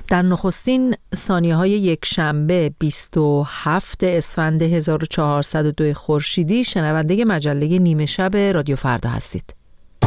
در نخستین ثانیه‌های یک شنبه 27 اسفند 1402 خورشیدی شنونده مجله نیمه شب رادیو فردا هستید.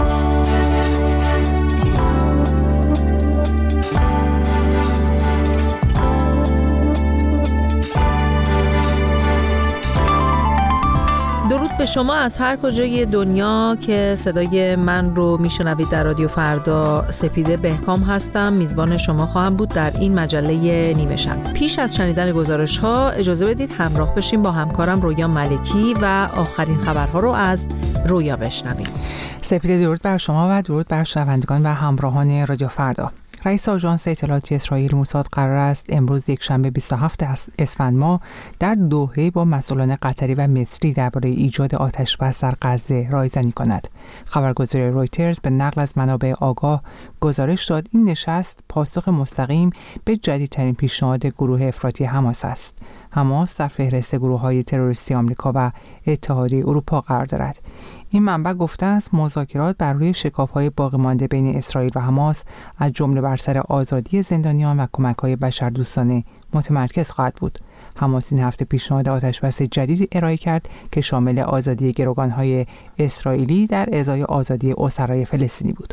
درود به شما از هر کجای دنیا که صدای من رو میشنوید. در رادیو فردا سپیده بهکام هستم، میزبان شما خواهم بود در این مجله نیمه شب. پیش از شنیدن گزارش ها اجازه بدید همراه بشیم با همکارم رویا ملکی و آخرین خبرها رو از رویا بشنویم. سپیده، درود بر شما و درود بر شنوندگان و همراهان رادیو فردا. رئیس آژانس اطلاعاتی اسرائیل موساد قرار است امروز یکشنبه 27 اسفند ماه در دوحه با مسئولان قطری و مصری درباره ایجاد آتش‌بس در غزه رایزنی کند. خبرگزاری رویترز به نقل از منابع آگاه گزارش داد این نشست پاسخ مستقیم به جدیدترین پیشنهاد گروه افراطی حماس است. حماس در فهرست گروه‌های تروریستی آمریکا و اتحادیه اروپا قرار دارد. این منبع گفته است مذاکرات بر روی شکاف‌های باقی مانده بین اسرائیل و حماس از جمله بر سر آزادی زندانیان و کمک‌های بشردوستانه متمرکز خواهد بود. حماس این هفته پیشنهاد آتش‌بس جدید ارائه کرد که شامل آزادی گروگان‌های اسرائیلی در ازای آزادی اسرای فلسطینی بود.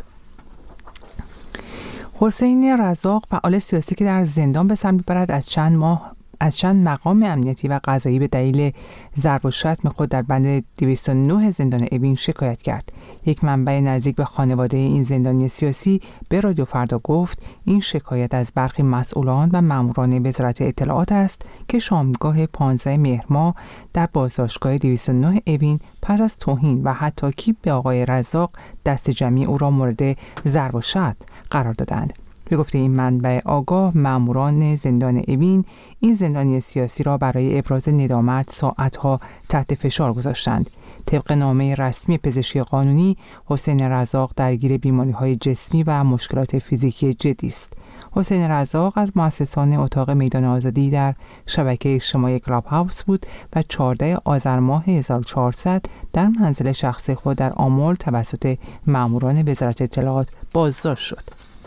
حسین رزاق، فعال سیاسی که در زندان به سر می‌برد، از چند مقام امنیتی و قضایی به دلیل ضرب و شتم خود در بند 209 زندان اوین شکایت کرد. یک منبع نزدیک به خانواده این زندانی سیاسی به رادیو فردا گفت این شکایت از برخی مسئولان و ماموران وزارت اطلاعات است که شامگاه 15 مهر ماه در بازداشتگاه 209 اوین پس از توهین و حتی به آقای رزاق دست جمعی او را مورد ضرب و شتم قرار دادند. به گفته این منبع آگاه، ماموران زندان اوین این زندانی سیاسی را برای ابراز ندامت ساعتها تحت فشار گذاشتند. طبق نامه رسمی پزشکی قانونی، حسین رزاق درگیر بیماری‌های جسمی و مشکلات فیزیکی جدی است. حسین رزاق از مؤسسان اتاق میدان آزادی در شبکه اجتماعی کلاب هاوس بود و 14 آذر ماه 1400 در منزل شخصی خود در آمل توسط ماموران وزارت اطلاعات بازداشت شد.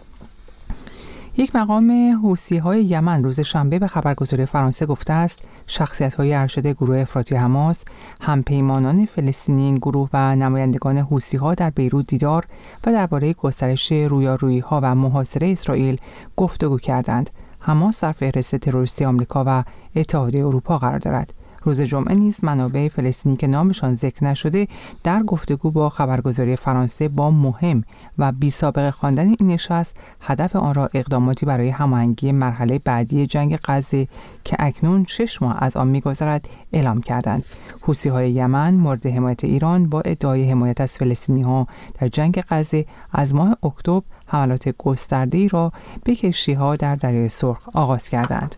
یک مقام حوثی‌های یمن روز شنبه به خبرگزاری فرانسه گفته است شخصیت‌های ارشد گروه افراطی حماس، همپیمانان فلسطینی این گروه و نمایندگان حوثی‌ها در بیروت دیدار و درباره گسترش رویارویی‌ها و محاصره اسرائیل گفتگو کردند. حماس در فهرست تروریستی آمریکا و اتحادیه اروپا قرار دارد. روز جمعه نیز منابع فلسطینی که نامشان ذکر نشده در گفتگو با خبرگزاری فرانسه با مهم و بی سابقه خواندن این نشست هدف آن را اقداماتی برای هماهنگی مرحله بعدی جنگ غزه که اکنون 6 ماه از آن می‌گذرد اعلام کردند. حوثی‌های یمن مورد حمایت ایران با ادعای حمایت از فلسطینی‌ها در جنگ غزه از ماه اکتبر حملات گسترده‌ای را به کشتی‌ها در دریای سرخ آغاز کردند.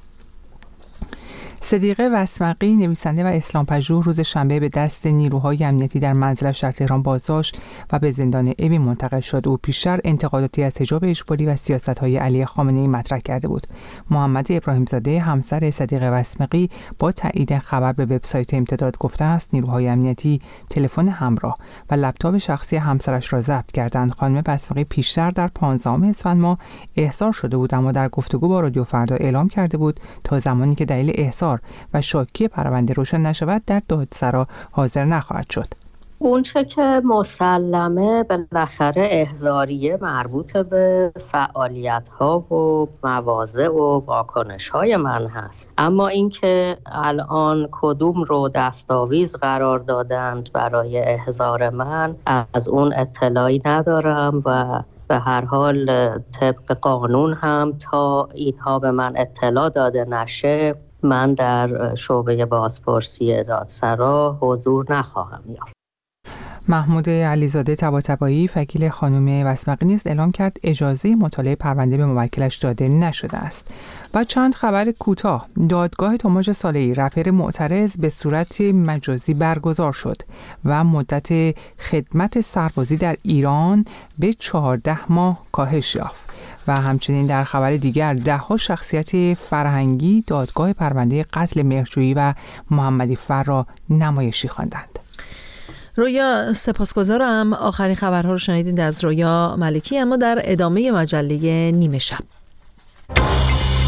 صدیقه وسمقی، نویسنده و اسلام‌پژوه، روز شنبه به دست نیروهای امنیتی در منزلش در تهران بازداشت و به زندان اوین منتقل شد. او پیشتر انتقاداتی از حجاب اجباری و سیاست‌های علی خامنه‌ای مطرح کرده بود. محمد ابراهیم‌زاده، همسر صدیقه وسمقی، با تایید خبر به وبسایت امتداد گفته است نیروهای امنیتی تلفن همراه و لپتاپ شخصی همسرش را ضبط کردند. خانم وسمقی پیشتر در 15 اسفند ماه احضار شده بود، اما در گفتگو با رادیو فردا اعلام کرده بود تا زمانی که دلیل احضار و شاکی پرونده روشن نشود در دادسرا حاضر نخواهد شد. اونچه که مسلمه بالاخره احضاریه مربوط به فعالیت‌ها و مواضع و واکنش‌های من هست، اما اینکه الان کدوم رو دستاویز قرار دادند برای احضار من از اون اطلاعی ندارم و به هر حال طبق قانون هم تا اینها به من اطلاع داده نشه من در شعبه بازپرسی دادسرا حضور نخواهم یافت. محمود علیزاده طباطبایی، وکیل خانم وسمقی، نیز اعلام کرد اجازه مطالعه پرونده به موکلش داده نشده است. و چند خبر کوتاه. دادگاه توماج صالحی، رپر معترض، به صورت مجازی برگزار شد و مدت خدمت سربازی در ایران به 14 ماه کاهش یافت. و همچنین در خبر دیگر 10 شخصیت فرهنگی دادگاه پرونده قتل مهرجویی و محمدی فر را نمایشی خواندند. رویا، سپاسگزارم. آخرین خبرها رو شنیدید از رویا ملکی، اما در ادامه مجله نیمه شب.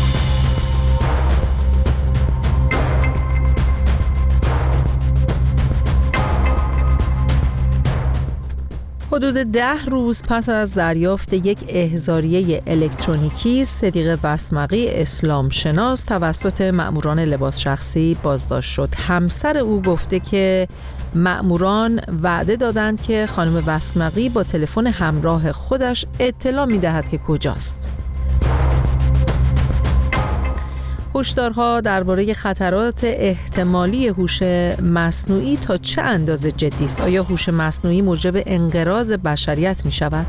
حدود 10 روز پس از دریافت یک احضاریه الکترونیکی، صدیق وسمقی اسلام شناس توسط مأموران لباس شخصی بازداشت شد. همسر او گفته که مأموران وعده دادند که خانم وسمقی با تلفن همراه خودش اطلاع می‌دهد که کجاست. هشدارها درباره خطرات احتمالی هوش مصنوعی تا چه اندازه جدی است؟ آیا هوش مصنوعی موجب انقراض بشریت می شود؟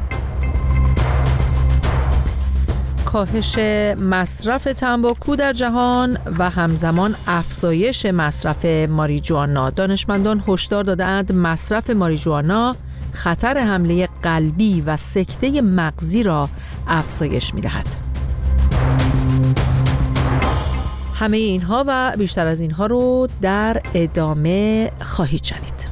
کاهش مصرف تنباکو در جهان و همزمان افزایش مصرف ماریجوانا. دانشمندان هشدار دادند مصرف ماریجوانا خطر حمله قلبی و سکته مغزی را افزایش می دهد. همه اینها و بیشتر از اینها رو در ادامه خواهید شنید.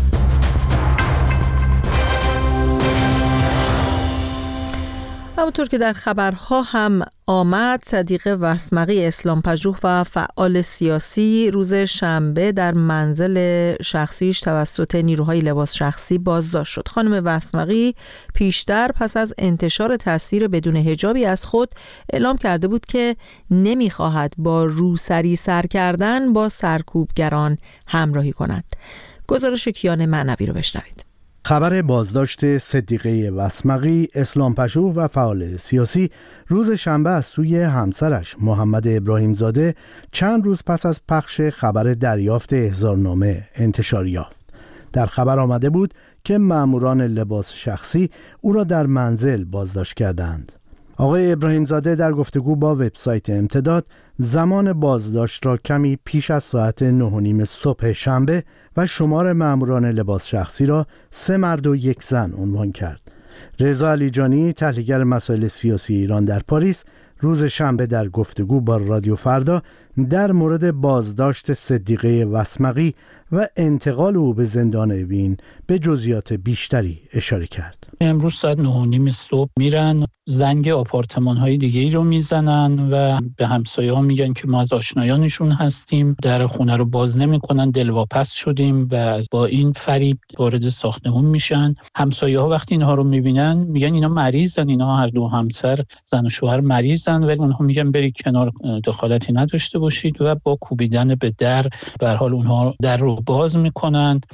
همونطور که در خبرها هم آمد، صدیق وسمقی اسلامپژوه و فعال سیاسی روز شنبه در منزل شخصیش توسط نیروهای لباس شخصی بازداشت شد. خانم وسمقی پیشتر پس از انتشار تصویر بدون حجابی از خود اعلام کرده بود که نمیخواهد با روسری سر کردن با سرکوبگران همراهی کند. گزارش کیان معنوی رو بشنوید. خبر بازداشت صدیقه وسمقی اسلامپژوه و فعال سیاسی روز شنبه از سوی همسرش محمد ابراهیم زاده چند روز پس از پخش خبر دریافت احضارنامه انتشار یافت. در خبر آمده بود که مأموران لباس شخصی او را در منزل بازداشت کردند. آقای ابراهیم زاده در گفتگو با وبسایت امتداد زمان بازداشت را کمی پیش از ساعت 9:30 صبح شنبه و شمار مأموران لباس شخصی را 3 مرد و 1 زن عنوان کرد. رضا علیجانی، تحلیلگر مسائل سیاسی ایران در پاریس، روز شنبه در گفتگو با رادیو فردا در مورد بازداشت صدیقه وسمقی و انتقال او به زندان اوین به جزئیات بیشتری اشاره کرد. امروز ساعت 9:30 صبح میرن زنگ آپارتمان های دیگه‌ای رو میزنن و به همسایه ها میگن که ما از آشنایانشون هستیم، در خونه رو باز نمیکنن، دلواپس شدیم و با این فریب وارد ساختمون میشن. همسایه ها وقتی اینها رو میبینن میگن اینا مریضن، اینا هر دو همسر زن و شوهر مریضن، ولی اونها میگن برید کنار، دخالتی نداشته باشید و با کوبیدن به در به هر حال اونها در رو باز میکنند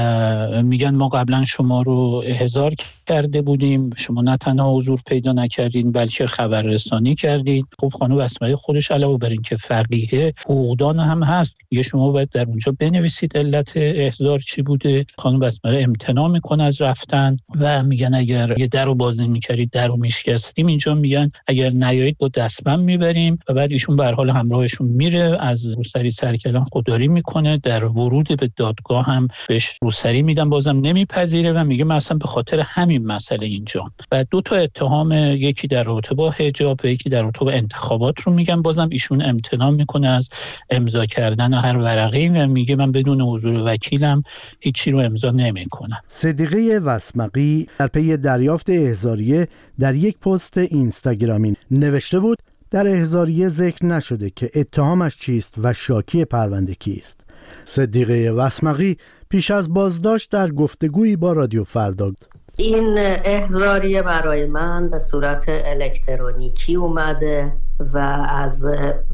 و میگن ما قبلا شما رو احضار کرده بودیم، شما نه تنها حضور پیدا نکردین بلکه خبررسانی کردید. خب خانم وسمقی خودش علاوه بر این که فقیه حقوقدان هم هست، میگه شما باید در اونجا بنویسید علت احضار چی بوده. خانم وسمقی امتناع میکنه از رفتن و میگن اگر یه در رو باز نمی‌کردید در رو میشکستیم. اینجا میگن اگر نیایید با دستبند میبریم و بعد ایشون به هر حال همراهشون میره، از روسری سرکلان خودداری میکنه. در ورود به دادگاه هم بهش روسری میدن، بازم نمیپذیره و میگه من اصلا به خاطر همین مسئله اینجا. و 2 تا اتهام، یکی در رابطه با حجاب و یکی در رابطه با انتخابات رو میگن. بازم ایشون امتناع میکنه از امضا کردن هر ورقه‌ای و میگه من بدون حضور وکیلم هیچی رو امضا نمیکنم. صدیقه وسمقی در پی دریافت احضاریه در یک پست اینستاگرامی نوشته بود در احضاریه ذکر نشده که اتهامش چیست و شاکی پرونده کیست. صدیقه وسمقی پیش از بازداشت در گفتگویی با رادیو فردا این احضاریه برای من به صورت الکترونیکی اومده و از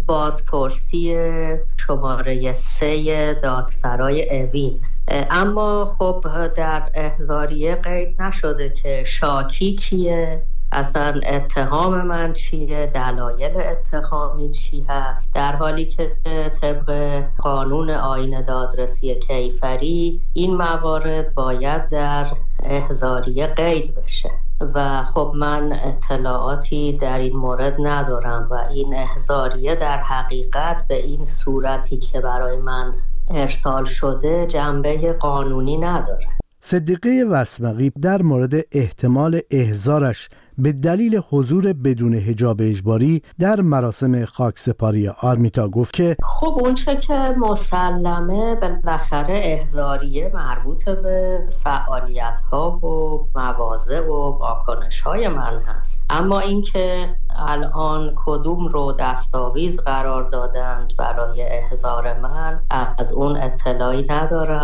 بازپرسی شماره 3 دادسرای اوین، اما خب در احضاریه قید نشده که شاکی کیه، اصلا اتهام من چیه، دلایل اتهامی چی هست، در حالی که طبق قانون آیین دادرسی کیفری این موارد باید در احضاریه قید بشه و خب من اطلاعاتی در این مورد ندارم و این احضاریه در حقیقت به این صورتی که برای من ارسال شده جنبه قانونی نداره. صدیقه وسمقی در مورد احتمال احضارش به دلیل حضور بدون حجاب اجباری در مراسم خاکسپاری آرمیتا گفت که خب اونچه که مسلمه بالاخره احضاریه مربوط به فعالیت‌ها و مواضع و واکنش‌های من هست، اما اینکه الان کدوم رو دستاویز قرار دادند برای احضار من از اون اطلاعی ندارم.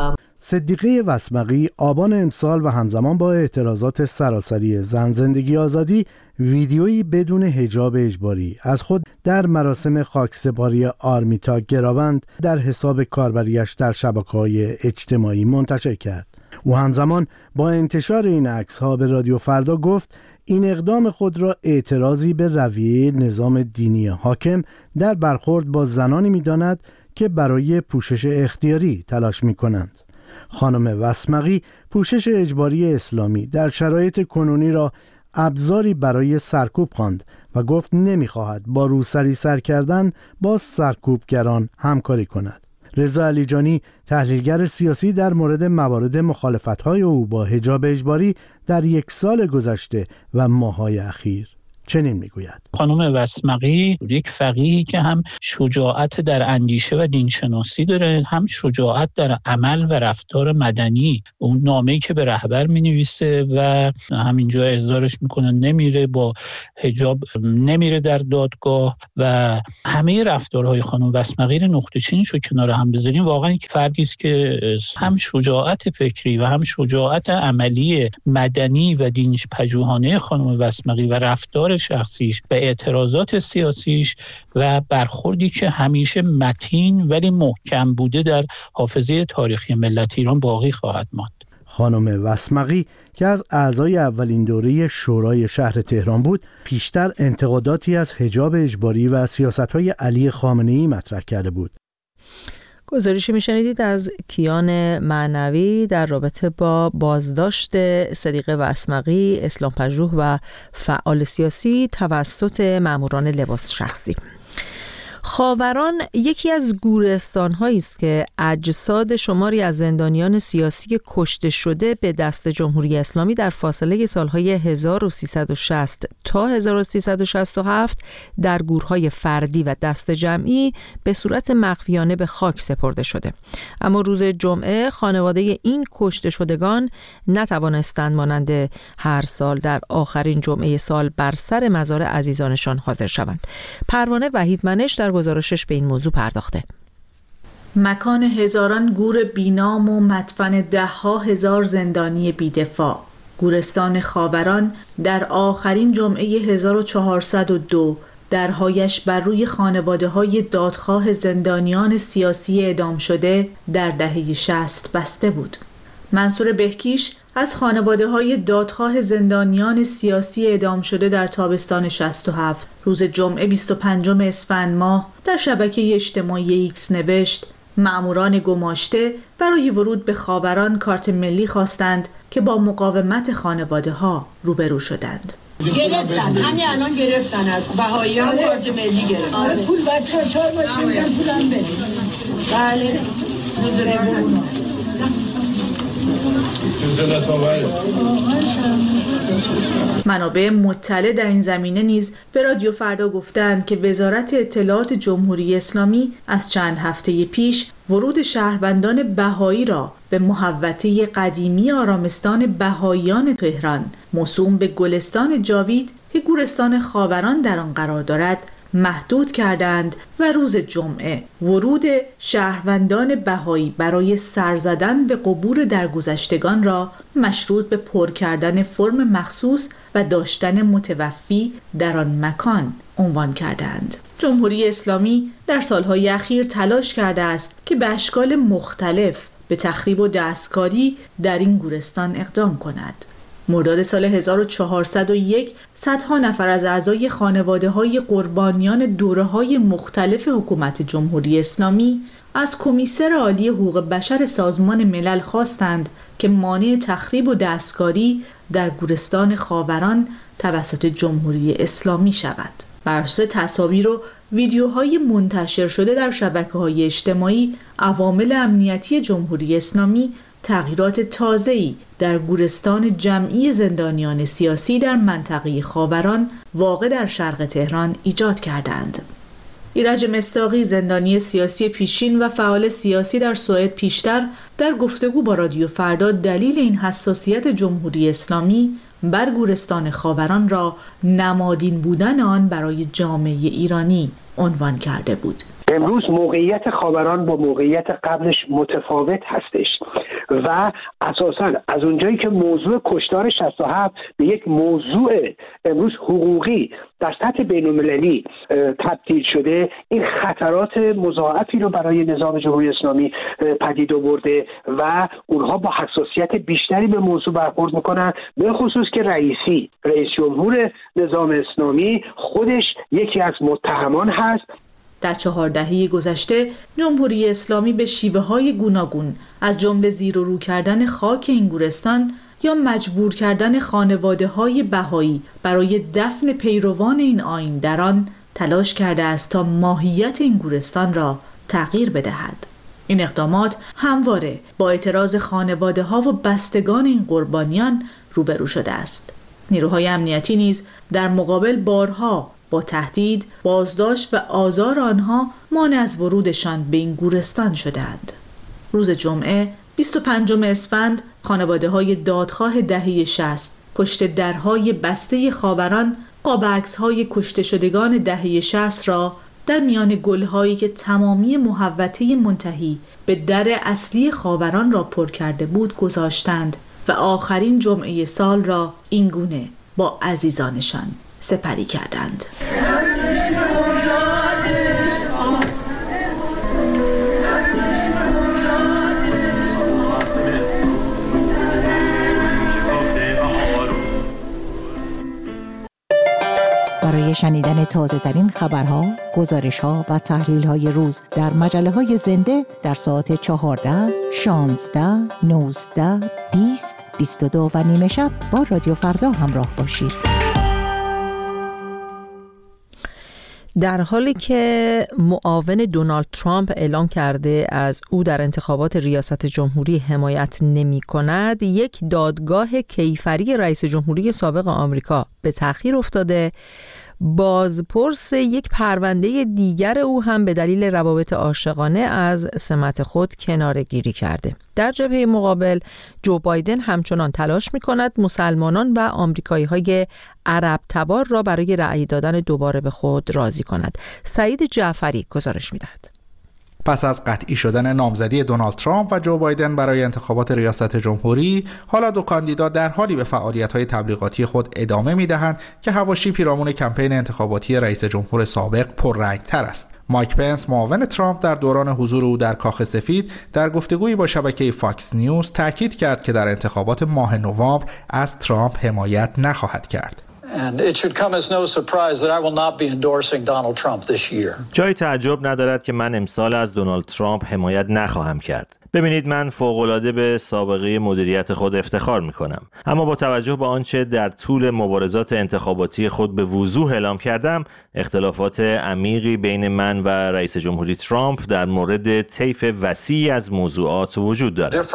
صدیقه وسمقی آبان امسال و همزمان با اعتراضات سراسری زن زندگی آزادی ویدیویی بدون حجاب اجباری از خود در مراسم خاکسپاری آرمیتا گراوند در حساب کاربریش در شبکه‌های اجتماعی منتشر کرد. او همزمان با انتشار این عکس‌ها به رادیو فردا گفت این اقدام خود را اعتراضی به رویه نظام دینی حاکم در برخورد با زنانی می‌داند که برای پوشش اختیاری تلاش می‌کنند. خانم وسمقی پوشش اجباری اسلامی در شرایط کنونی را ابزاری برای سرکوب خواند و گفت نمی‌خواهد با روسری سر کردن با سرکوبگران همکاری کند. رضا علیجانی تحلیلگر سیاسی در مورد موارد مخالفت‌های او با حجاب اجباری در 1 سال گذشته و ماه‌های اخیر چنین میگوید: خانم وسمقی یک فقیهی که هم شجاعت در اندیشه و دینشناسی داره، هم شجاعت در عمل و رفتار مدنی. اون نامه‌ای که به رهبر می‌نویسه و همینجا احضارش میکنه، نمیره با حجاب، نمیره در دادگاه و همه رفتارهای خانم وسمقی رو نقطه چینش رو کنار هم بذاریم، واقعا یک فردی است که هم شجاعت فکری و هم شجاعت عملی مدنی و دینش پژوهانه خانم وسمقی و رفتار شخصیش و اعتراضات سیاسیش و برخوردی که همیشه متین ولی محکم بوده در حافظه تاریخی ملت ایران باقی خواهد ماند. خانم وسمقی که از اعضای اولین دوره شورای شهر تهران بود، پیشتر انتقاداتی از حجاب اجباری و سیاست‌های علی خامنه‌ای مطرح کرده بود. گزارشی میشنیدید از کیان معنوی در رابطه با بازداشت صدیقه وسمقی، اسلام‌پژوه و فعال سیاسی توسط ماموران لباس شخصی. خاوران یکی از گورستان‌هایی است که اجساد شماری از زندانیان سیاسی کشته شده به دست جمهوری اسلامی در فاصله سالهای 1360 تا 1367 در گورهای فردی و دست جمعی به صورت مخفیانه به خاک سپرده شده. اما روز جمعه خانواده این کشته شدگان نتوانستند مانند هر سال در آخرین جمعه سال بر سر مزار عزیزانشان حاضر شوند. پروانه وحید منش در گزارشش به این موضوع پرداخته. مکان هزاران گور بینام و مدفن 10,000 زندانی بی‌دفاع. گورستان خاوران در آخرین جمعه 1402 درهایش بر روی خانواده‌های دادخواه زندانیان سیاسی اعدام شده در دهه 60 بسته بود. منصور بهکیش از خانواده‌های دادخواه زندانیان سیاسی اعدام شده در تابستان 67 روز جمعه 25 اسفند ماه در شبکه اجتماعی ایکس نوشت: مأموران گماشته برای ورود به خاوران کارت ملی خواستند که با مقاومت خانواده‌ها روبرو شدند. گرفتن، همین الان گرفتن از بهاییان کارت ملی گرفتن. آره پول بچه‌ها 4 ماه میگن پولم بدید. بله. منابع مطلع در این زمینه نیز به رادیو فردا گفتند که وزارت اطلاعات جمهوری اسلامی از چند هفته پیش ورود شهروندان بهایی را به محوطه قدیمی آرامستان بهاییان تهران موسوم به گلستان جاوید که گورستان خاوران در آن قرار دارد محدود کردند و روز جمعه ورود شهروندان بهایی برای سر زدن به قبور درگذشتگان را مشروط به پر کردن فرم مخصوص و داشتن متوفی در آن مکان عنوان کردند. جمهوری اسلامی در سالهای اخیر تلاش کرده است که به اشکال مختلف به تخریب و دستکاری در این گورستان اقدام کند. مرداد سال 1401 صدها نفر از اعضای خانواده‌های قربانیان دوره‌های مختلف حکومت جمهوری اسلامی از کمیسر عالی حقوق بشر سازمان ملل خواستند که مانع تخریب و دستکاری در گورستان خاوران توسط جمهوری اسلامی شود. بر اساس تصاویر و ویدیوهای منتشر شده در شبکه‌های اجتماعی، عوامل امنیتی جمهوری اسلامی تغییرات تازه‌ای در گورستان جمعی زندانیان سیاسی در منطقه خاوران واقع در شرق تهران ایجاد کردند. ایرج مصداقی، زندانی سیاسی پیشین و فعال سیاسی در سوئد، پیشتر در گفتگو با رادیو فردا دلیل این حساسیت جمهوری اسلامی بر گورستان خاوران را نمادین بودن آن برای جامعه ایرانی عنوان کرده بود. امروز موقعیت خاوران با موقعیت قبلش متفاوت هستش. و اساساً از اونجایی که موضوع کشتار 67 به یک موضوع امروز حقوقی در سطح بین‌المللی تبدیل شده، این خطرات مضاعفی رو برای نظام جمهوری اسلامی پدید آورده و اونها با حساسیت بیشتری به موضوع برخورد میکنن، به خصوص که رئیس جمهور نظام اسلامی خودش یکی از متهمان هست. در 4 دهه گذشته جمهوری اسلامی به شیوه‌های گوناگون از جمله زیر و رو کردن خاک این گورستان یا مجبور کردن خانواده‌های بهایی برای دفن پیروان این آیین در آن تلاش کرده است تا ماهیت این گورستان را تغییر بدهد. این اقدامات همواره با اعتراض خانواده‌ها و بستگان این قربانیان روبرو شده است. نیروهای امنیتی نیز در مقابل بارها با تهدید، بازداشت و آزار آنها مانع از ورودشان به این گورستان شدند. روز جمعه 25 اسفند خانواده‌های دادخواه دهه 60 پشت درهای بسته خاوران قاب عکس‌های کشته شدگان دهه 60 را در میان گل‌هایی که تمامی محوطه منتهی به در اصلی خاوران را پر کرده بود گذاشتند و آخرین جمعه سال را این گونه با عزیزانشان سپری کردند. برای شنیدن تازه‌ترین خبرها، گزارش‌ها و تحلیل‌های روز در مجله‌های زنده در ساعت 14, 16, 19, 20, 22 و نیمه شب با رادیو فردا همراه باشید. در حالی که معاون دونالد ترامپ اعلام کرده از او در انتخابات ریاست جمهوری حمایت نمی کند، یک دادگاه کیفری رئیس جمهوری سابق آمریکا به تأخیر افتاده. بازپرس یک پرونده دیگر او هم به دلیل روابط عاشقانه از سمت خود کناره‌گیری کرده. در جبهه مقابل جو بایدن همچنان تلاش می‌کند مسلمانان و آمریکایی‌های عرب تبار را برای رأی دادن دوباره به خود راضی کند. سعید جعفری گزارش می‌دهد. پس از قطعی شدن نامزدی دونالد ترامپ و جو بایدن برای انتخابات ریاست جمهوری، حالا دو کاندیدا در حالی به فعالیت‌های تبلیغاتی خود ادامه می‌دهند که حواشی پیرامون کمپین انتخاباتی رئیس جمهور سابق پررنگ‌تر است. مایک پنس معاون ترامپ در دوران حضور او در کاخ سفید در گفتگویی با شبکه فاکس نیوز تاکید کرد که در انتخابات ماه نوامبر از ترامپ حمایت نخواهد کرد. And it should come as no surprise that I will not be endorsing Donald Trump this year. جای تعجب ندارد که من امسال از دونالد ترامپ حمایت نخواهم کرد. ببینید، من فوق‌العاده به سابقه مدیریت خود افتخار می‌کنم، اما با توجه به آنچه در طول مبارزات انتخاباتی خود به وضوح اعلام کردم، اختلافات عمیقی بین من و رئیس جمهوری ترامپ در مورد طیف وسیعی از موضوعات وجود دارد.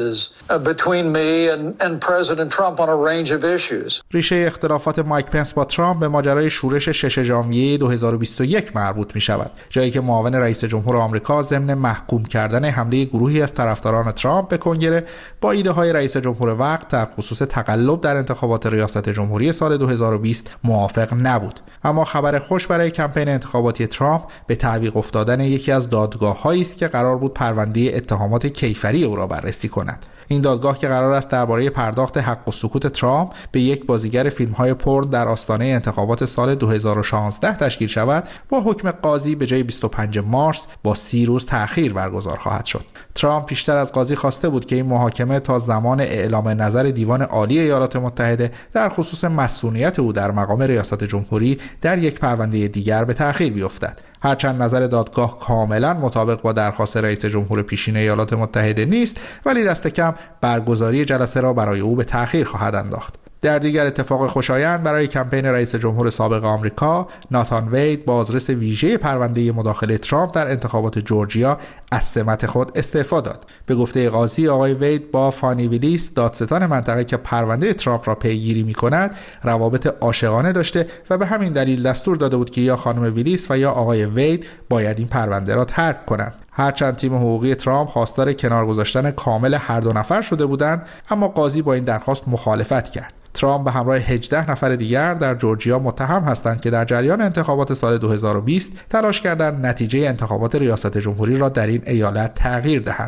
ریشه اختلافات مایک پنس با ترامپ به ماجرای شورش 6 ژانویه 2021 مربوط می‌شود، جایی که معاون رئیس جمهور آمریکا ضمن محکوم کردن حمله گروهی از طرفداران ترامپ به کنگره با ایده‌های رئیس جمهور وقت در خصوص تقلب در انتخابات ریاست جمهوری سال 2020 موافق نبود. اما خبر خوش برای کمپین انتخاباتی ترامپ به تعویق افتادن یکی از دادگاه‌هایی است که قرار بود پرونده اتهامات کیفری او را بررسی کند. این دادگاه که قرار است درباره پرداخت حق و سکوت ترامپ به یک بازیگر فیلم‌های پورن در آستانه انتخابات سال 2016 تشکیل شود، با حکم قاضی به جای 25 مارس با 30 روز تأخیر برگزار خواهد شد. ترامپ پیشتر از قاضی خواسته بود که این محاکمه تا زمان اعلام نظر دیوان عالی ایالات متحده در خصوص مسئولیت او در مقام ریاست جمهوری در یک پرونده دیگر به تأخیر بیفتد. هرچند نظر دادگاه کاملا مطابق با درخواست رئیس جمهور پیشین ایالات متحده نیست، ولی دست کم برگزاری جلسه را برای او به تأخیر خواهد انداخت. در دیگر اتفاق خوشایند برای کمپین رئیس جمهور سابق آمریکا، ناتان وید، بازرس ویژه پرونده مداخله ترامپ در انتخابات جورجیا، از سمت خود استعفا داد. به گفته قاضی، آقای وید با فانی ویلیس، دادستان منطقه که پرونده ترامپ را پیگیری می‌کند، روابط عاشقانه داشته و به همین دلیل دستور داده بود که یا خانم ویلیس و یا آقای وید باید این پرونده را ترک کنند. هرچند تیم حقوقی ترامپ خواستار کنار گذاشتن کامل هر دو نفر شده بودند، اما قاضی با این درخواست مخالفت کرد. ترامپ به همراه 18 نفر دیگر در جورجیا متهم هستند که در جریان انتخابات سال 2020 تلاش کردند نتیجه انتخابات ریاست جمهوری را در این ایالت تغییر دهند.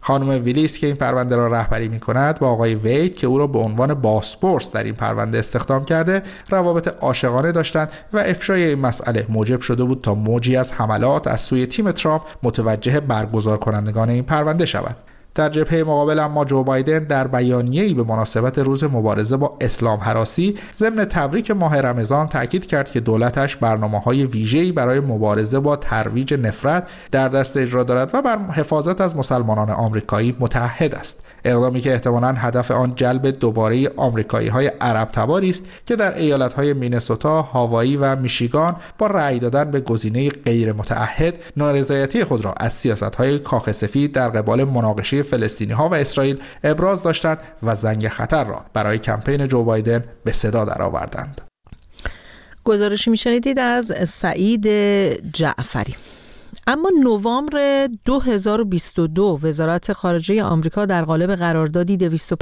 خانم ویلیس که این پرونده را رهبری می‌کند با آقای وید که او را به عنوان بازپرس در این پرونده استخدام کرده روابط عاشقانه داشتند و افشای این مسئله موجب شده بود تا موجی از حملات از سوی تیم ترامپ متوجه برگزار کنندگان این پرونده شود. در جبهه مقابل اما جو بایدن در بیانیه‌ای به مناسبت روز مبارزه با اسلام هراسی ضمن تبریک ماه رمضان تاکید کرد که دولتش برنامه‌های ویژه‌ای برای مبارزه با ترویج نفرت در دست اجرا دارد و بر حفاظت از مسلمانان آمریکایی متعهد است. اقدامی که احتمالاً هدف آن جلب دوباره آمریکایی‌های عرب تباری است که در ایالت‌های مینسوتا، هاوایی و میشیگان با رأی دادن به گزینه غیر متعهد نارضایتی خود را از سیاست‌های کاخ سفید در قبال مناقشه فلسطینی‌ها و اسرائیل ابراز داشتند و زنگ خطر را برای کمپین جو بایدن به صدا درآوردند. گزارشی میشنیدید از سعید جعفری. اما نوامبر 2022 وزارت خارجه آمریکا در قالب قراردادی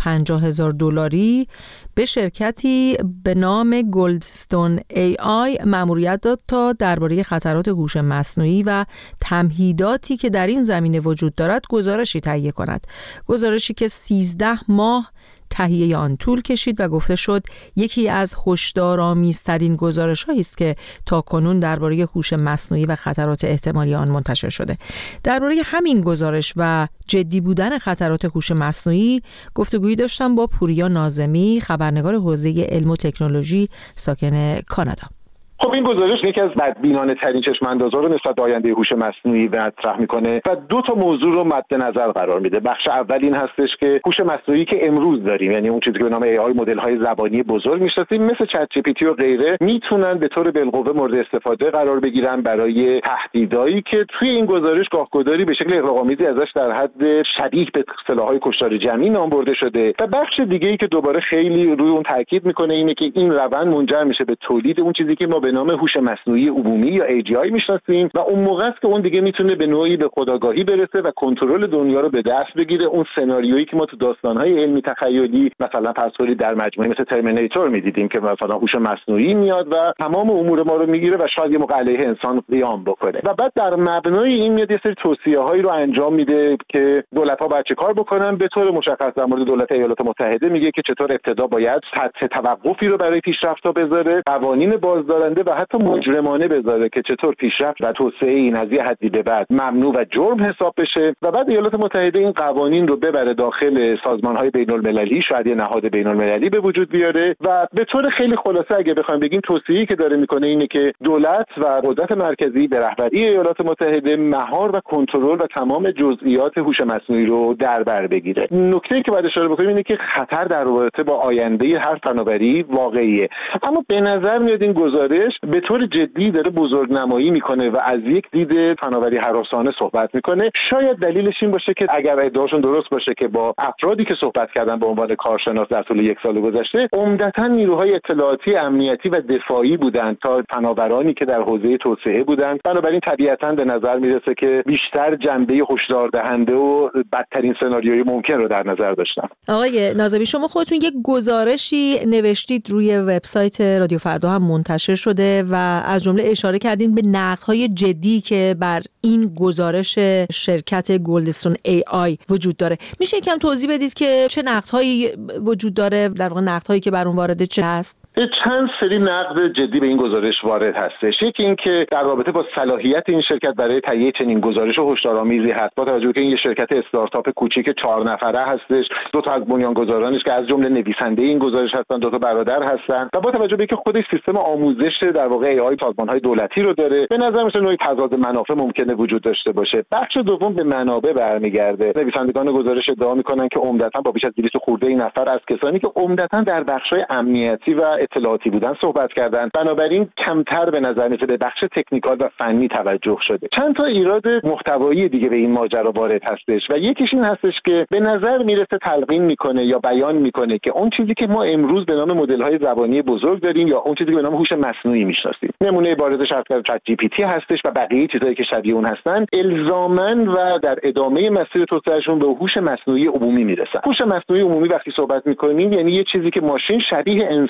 $250,000 به شرکتی به نام گلدستون AI مأموریت داد تا درباره خطرات هوش مصنوعی و تمهیداتی که در این زمینه وجود دارد گزارشی تهیه کند. گزارشی که 13 ماه تهیه آن طول کشید و گفته شد یکی از هشدارآمیزترین گزارش‌هایی است که تاکنون درباره هوش مصنوعی و خطرات احتمالی آن منتشر شده. درباره همین گزارش و جدی بودن خطرات هوش مصنوعی گفتگویی داشتم با پوریا ناظمی، خبرنگار حوزه علم و تکنولوژی ساکن کانادا. خب این گزارش یکی از بدبینانه ترین چشم‌اندازها رو نسبت به آینده هوش مصنوعی مطرح میکنه و دو تا موضوع رو مد نظر قرار میده. بخش اول این هستش که هوش مصنوعی که امروز داریم، یعنی اون چیزی که به نام AI مدل‌های زبانی بزرگ میشناسیم مثل چت جی پی تی و غیره، میتونن به طور بالقوه مورد استفاده قرار بگیرن برای تهدیدایی که توی این گزارش گاهگداری به شکل اغراق‌آمیزی ازش در حد شبیه به سلاح‌های کشتار جمعی نام برده شده. و بخش دیگه‌ای که دوباره خیلی روی اون تاکید میکنه اینه که این روند منجر میشه به تولید اون چیزی که ما به نام هوش مصنوعی عمومی یا AGI میشناسیم و اون موقع است که اون دیگه میتونه به نوعی به خودآگاهی برسه و کنترل دنیا رو به دست بگیره. اون سناریویی که ما تو داستان‌های علمی تخیلی مثلا فرض کنید در مجموعه مثل ترمیناتور می‌دیدیم که مثلا هوش مصنوعی میاد و تمام امور ما رو میگیره و شاید یه موقع علیه انسان قیام بکنه و بعد در مبنای این میاد یه سری توصیه‌هایی رو انجام میده که دولت‌ها باید چه کار بکنن. به طور مشخص در مورد دولت ایالات متحده میگه که چطور ابتدا باید سطح توقفی رو برای پیشرفت‌ها بذاره، قوانین بازدارنده و حتی مجرمانه بذاره که چطور پیشرفت و توسعه این از یه حدی به بعد ممنوع و جرم حساب بشه و بعد ایالات متحده این قوانین رو ببره داخل سازمان‌های بین‌المللی، شاید یه نهاد بین‌المللی به وجود بیاره و به طور خیلی خلاصه اگه بخوایم بگیم توصیه‌ای که داره میکنه اینه که دولت و قدرت مرکزی به رهبری ایالات متحده مهار و کنترل و تمام جزئیات هوش مصنوعی رو در بر بگیره. نکته‌ای که باید اشاره بکنیم اینه که خطر در رابطه با آینده هر فناوری واقعیه، اما به نظر میاد این گزارش به طور جدی داره بزرگنمایی میکنه و از یک دید فناوری هراسانه صحبت میکنه. شاید دلیلش این باشه که اگر ادعاشون درست باشه که با افرادی که صحبت کردن به عنوان کارشناس در طول یک سال گذشته عمدتاً نیروهای اطلاعاتی، امنیتی و دفاعی بودند تا فناورانی که در حوزه توسعه بودند. بنابراین طبیعتاً به نظر میرسه که بیشتر جنبه هشدار دهنده و بدترین سناریوی ممکن رو در نظر داشتن. آقای ناظمی، شما خودتون یک گزارشی نوشتید روی وبسایت رادیو فردا هم منتشر شده و از جمله اشاره کردین به نقدهای جدی که بر این گزارش شرکت گلدستون AI وجود داره. میشه یکم توضیح بدید که چه نقدهایی وجود داره، در واقع نقدهایی که بر اون وارده چه هست؟ چند سری نقد جدی به این گزارش وارد هستش. یکی این که در رابطه با صلاحیت این شرکت برای تهیه چنین گزارش هشدارآمیزی هست، با توجه به که این یه شرکت استارتاپ کوچیک 4 نفره هستش، دو تا از بنیانگذارانش که از جمله نویسنده این گزارش هستن دو تا برادر هستن و با توجه به که خودش سیستم آموزش در واقع AI سازمان‌های دولتی رو داره، به نظر میاد نوعی تضاد منافع ممکنه وجود داشته باشه. بخش دوم به منابع برمیگرده. نویسندگان گزارش ادعا میکنن که عمدتاً با بیش از 200 خورده این نفر از کسانی که عمدتاً در بخش‌های امنیتی و اطلاعاتی بودن صحبت کردن، بنابراین کمتر به نظر میاد به بخش تکنیکال و فنی توجه شده. چند تا ایراد محتوایی دیگه به این ماجرا وارد هستش و یکیش این هستش که به نظر میرسه تلقین میکنه یا بیان میکنه که اون چیزی که ما امروز به نام مدل‌های زبانی بزرگ داریم یا اون چیزی که به نام هوش مصنوعی میشناسیم، نمونه بارزش چت جی پی تی هستش و بقیه چیزایی که شبیه اون هستن، الزاماً و در ادامه مسیر توسعهشون به هوش مصنوعی عمومی میرسن. هوش مصنوعی عمومی وقتی صحبت میکنیم یعنی یه چیزی که ماشین شبیه انسان فکر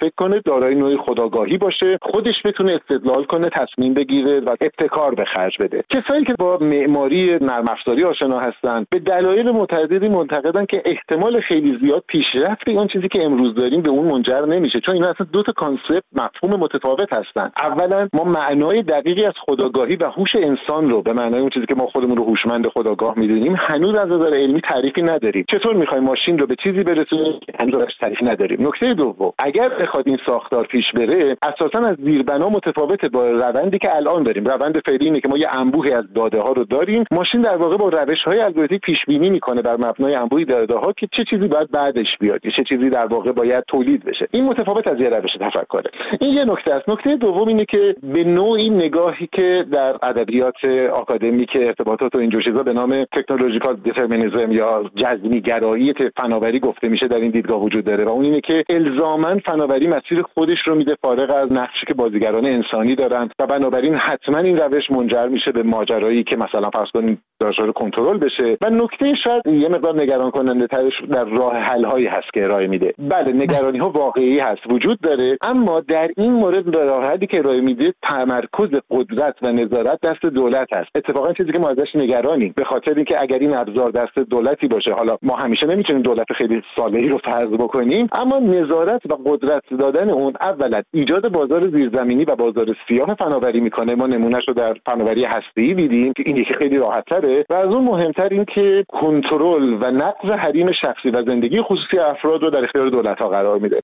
فکر کنه، دارای نوعی خودآگاهی باشه، خودش بتونه استدلال کنه، تصمیم بگیره و ابتکار به خرج بده. کسایی که با معماری نرم افزاری آشنا هستن به دلایل متعددی معتقدن که احتمال خیلی زیاد پیشرفت اون چیزی که امروز داریم به اون منجر نمیشه، چون اینا اصلا دو تا کانسپت مفهوم متفاوت هستن. اولا ما معنای دقیقی از خودآگاهی و هوش انسان رو به معنای اون چیزی که ما خودمون رو هوشمند خودآگاه میدونیم هنوز از نظر علمی تعریفی نداریم. چطور میخوایم ماشین رو به چیزی برسونیم که هنوز ازش تعریف نداریم؟ نکته دوم، اگر بخواد این ساختار پیش بره اساسا از زیربنا متفاوته با روندی که الان داریم. روند فعلی اینه که ما یه انبوهی از داده ها رو داریم، ماشین در واقع با روش‌های الگوریتمیک پیش بینی میکنه بر مبنای انبوهی داده ها که چه چیزی باید بعدش بیاد، چه چیزی در واقع باید تولید بشه. این متفاوت از یه روش تفکره. این یه نکته است. نکته دوم اینه که به نوعی نگاهی که در ادبیات آکادمیک ارتباطات و اینجور چیزا به نام تکنولوژیکال دیترمینیسم یا جذب‌گرایی فناوری گفته میشه در این دیدگاه وجود داره و اون اینه که الزاماً فناوری مسیر خودش رو میده فارغ از نقشی که بازیگران انسانی دارن و بنابراین حتما این روش منجر میشه به ماجرایی که مثلا فرض کنید دچار کنترل بشه. و نکته شاید یه مقدار نگران کننده ترش در راه حل هایی هست که ارائه میده. بله نگرانی ها واقعی هست، وجود داره، اما در این مورد راه حلی که ارائه میده تمرکز قدرت و نظارت دست دولت هست. اتفاقا چیزی که ما ازش نگرانیم به خاطر اینکه اگر این ابزار دست دولتی باشه، حالا ما همیشه نمیتونیم دولت خیلی صالحی رو فرض بکنیم، اما نظارت و قدرت دادن اون اولا ایجاد بازار زیرزمینی و بازار سیاه فناوری میکنه. ما نمونهش رو در فناوری هسته‌ای دیدیم که این یکی خیلی راحت‌تره و از اون مهمتر این که کنترل و نقض حریم شخصی و زندگی خصوصی افراد رو در اختیار دولت‌ها قرار میده.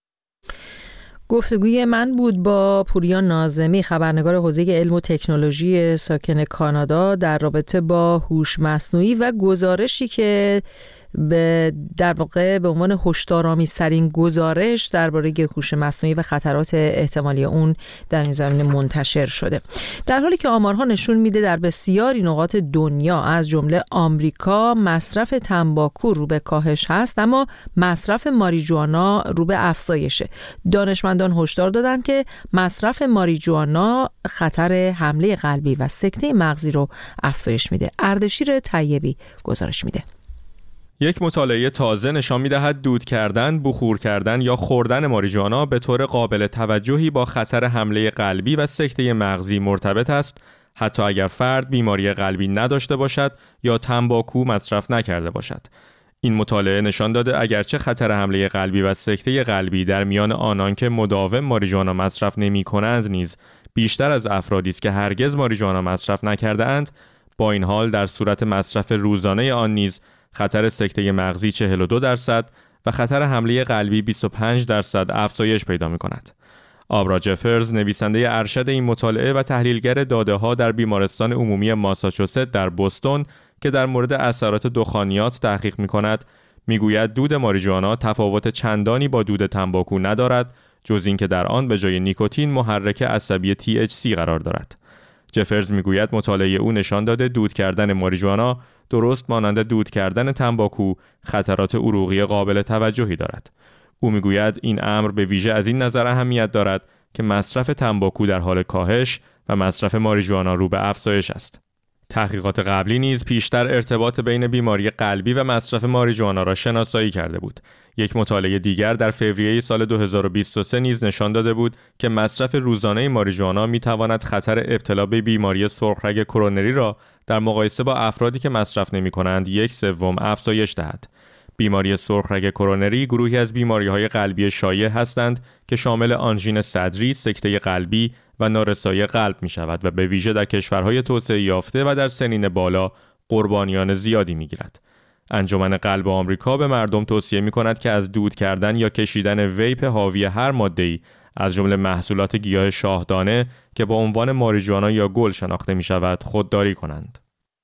گفتگوی من بود با پوریا ناظمی، خبرنگار حوزه علم و تکنولوژی ساکن کانادا، در رابطه با هوش مصنوعی و گزارشی که در واقع به عنوان هشدارآمیزترین گزارش درباره هوش مصنوعی و خطرات احتمالی اون در این زمینه منتشر شده. در حالی که آمارها نشون میده در بسیاری نقاط دنیا از جمله آمریکا مصرف تنباکو رو به کاهش هست، اما مصرف ماریجوانا رو به افزایشه. دانشمندان هشدار دادن که مصرف ماریجوانا خطر حمله قلبی و سکته مغزی رو افزایش میده. اردشیر طیبی گزارش میده. یک مطالعه تازه نشان می‌دهد دود کردن، بخور کردن یا خوردن ماریجوانا به طور قابل توجهی با خطر حمله قلبی و سکته مغزی مرتبط است، حتی اگر فرد بیماری قلبی نداشته باشد یا تنباکو مصرف نکرده باشد. این مطالعه نشان داده اگرچه خطر حمله قلبی و سکته قلبی در میان آنان که مداوم ماریجوانا مصرف نمی‌کنند نیز بیشتر از افرادی است که هرگز ماریجوانا مصرف نکرده‌اند، با این حال در صورت مصرف روزانه آن نیز خطر سکته مغزی 42% و خطر حمله قلبی 25% افزایش پیدا می‌کند. آبرا جفرز، نویسنده ارشد این مطالعه و تحلیلگر داده‌ها در بیمارستان عمومی ماساچوست در بوستون که در مورد اثرات دخانیات تحقیق می‌کند، می‌گوید دود ماریجوانا تفاوت چندانی با دود تنباکو ندارد، جز اینکه در آن به جای نیکوتین محرک عصبی THC قرار دارد. جفرز میگوید مطالعه او نشان داده دود کردن ماریجوانا درست مانند دود کردن تنباکو خطرات عروقی قابل توجهی دارد. او میگوید این امر به ویژه از این نظر اهمیت دارد که مصرف تنباکو در حال کاهش و مصرف ماریجوانا رو به افزایش است. تحقیقات قبلی نیز پیشتر ارتباط بین بیماری قلبی و مصرف ماریجوانا را شناسایی کرده بود. یک مطالعه دیگر در فوریه سال 2023 نیز نشان داده بود که مصرف روزانه ماریجوانا می‌تواند خطر ابتلا به بیماری سرخرگ کرونری را در مقایسه با افرادی که مصرف نمی‌کنند 1/3 افزایش دهد. بیماری سرخرگ کرونری گروهی از بیماری‌های قلبی شایع هستند که شامل آنژین صدری، سکته قلبی و نارسایی قلب می‌شود و به ویژه در کشورهای توسعه یافته و در سنین بالا قربانیان زیادی می‌گیرد. انجمن قلب آمریکا به مردم توصیه می‌کند که از دود کردن یا کشیدن ویپ حاوی هر ماده‌ای از جمله محصولات گیاه شاهدانه که با عنوان ماریجوانا یا گل شناخته می‌شود خودداری کنند.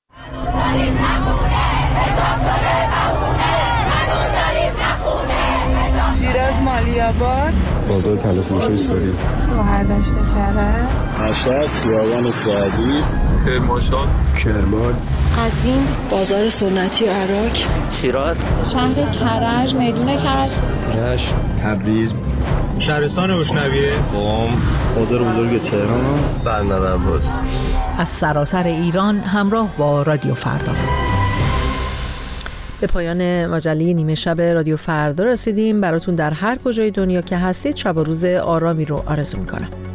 شیراز مالی‌آباد، بازار تلفروشی سوری، شهردشت کرج، مشهد، خیابان سعدی، کرمانشاه، کرمان، قزوین، بازار سنتی عراق، شیراز، شهر کرج، میدون کرج، رشت، تبریز، شهرستان روشنویه، قم، بازار بزرگ تهران، بندر عباس. از سراسر ایران همراه با رادیو فردا. به پایان مجله نیمه شب رادیو فردا رسیدیم. براتون در هر کجای دنیا که هستید شب و روز آرامی رو آرزو میکنم.